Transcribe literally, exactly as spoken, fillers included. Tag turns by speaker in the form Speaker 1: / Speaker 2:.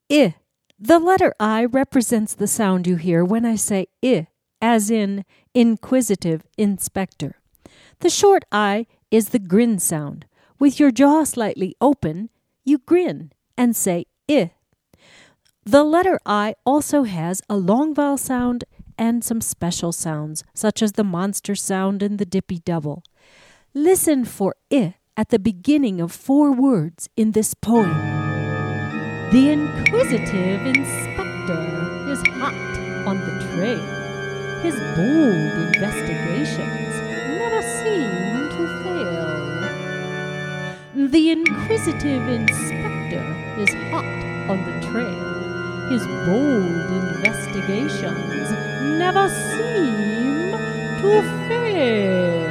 Speaker 1: I. The letter I represents the sound you hear when I say I, as in inquisitive inspector. The short I is the grin sound. With your jaw slightly open, you grin and say I. The letter I also has a long vowel sound and some special sounds, such as the monster sound and the dippy double. Listen for I at the beginning of four words in this poem. The inquisitive inspector is hot on the trail. His bold investigations never seem to fail. The inquisitive inspector is hot on the trail. His bold investigations never seem to fail.